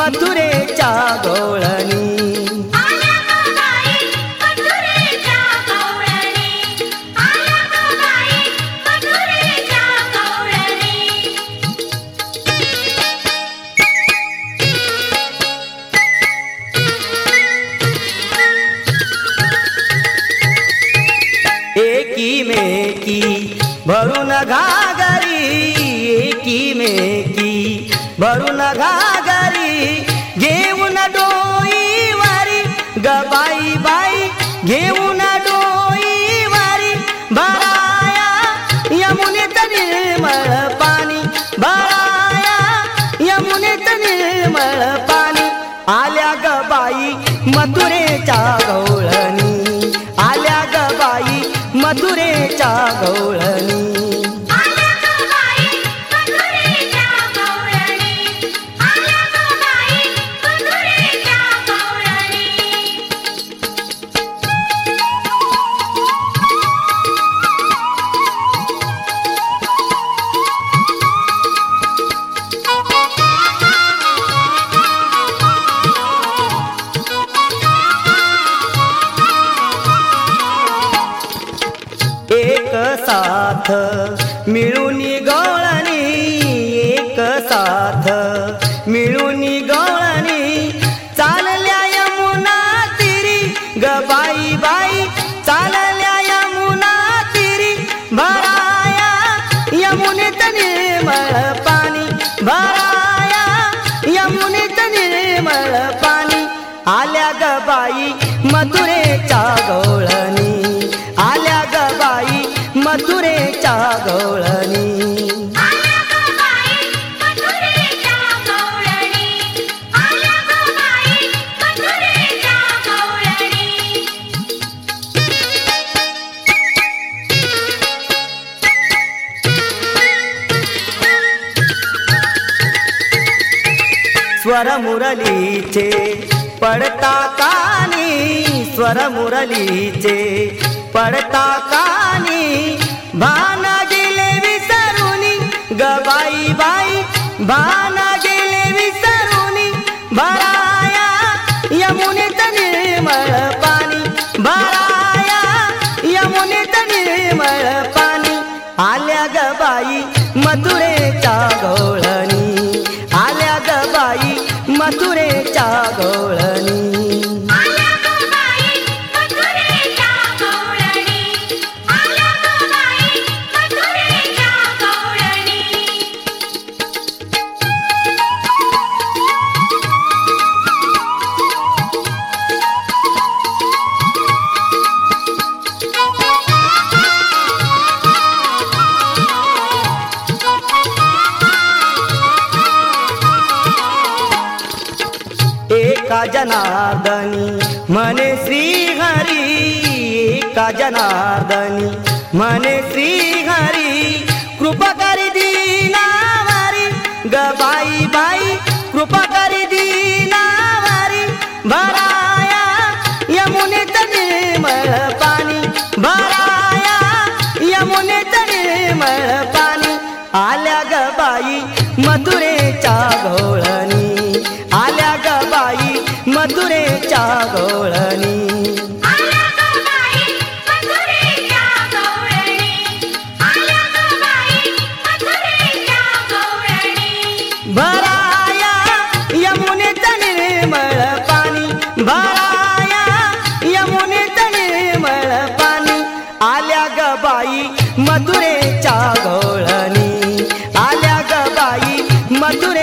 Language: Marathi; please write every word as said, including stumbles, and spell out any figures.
मथुरेच्या गवळणी. एकीमेकी भरून घागरी, एकीमेकी भरून घागरी, घेऊन डोईवारी गबाई बाई, घेऊन डोईवारी भराया यमुनेत निर्मळ पाणी, भराया यमुनेत निर्मळ पाणी. आल्या गबाई मथुरेच्या गवळणी, आल्या गबाई मथुरेच्या गवळणी. एक साथ मिळून गवळणी, एक साथ मिळून गवळणी, चालल्या यमुना तीरी गबाई बाई, चालल्या यमुना तीरी भराया यमुनेत निर्मळ पाणी, भराया यमुनेत निर्मळ पाणी. आल्या गबाई मथुरेच्या गवळणी, आल्या गबाई मथुरेच्या गवळणी. स्वर मुरलीचे पडता कानी, स्वर मुरलीचे पडता कानी, भान गेले विसरुनी गबाई बाई, भान गेले विसरुनी भराया यमुनेत निर्मळ पाणी, भराया यमुनेत निर्मळ पाणी. आल्या गबाई मथुरेच्या गवळणी, आल्या गबाई मथुरेच्या गवळणी. एका जनार्दनी म्हणे श्री हरी, एका जनार्दनी म्हणे श्री हरी, कृपा करी दीनावारी गबाई बाई, कृपा करी दीनावारी भराया यमुनेत निर्मळ पाणी, भराया यमुनेत निर्मळ पाणी. आल्या गबाई मथुरेच्या गवळणी, आल्या गबाई मथुरेच्या गवळणी. भराया यमुनेत निर्मळ पाणी, भराया यमुनेत निर्मळ पाणी. आल्या गबाई मथुरेच्या गवळणी, आल्या गबाई मथुरे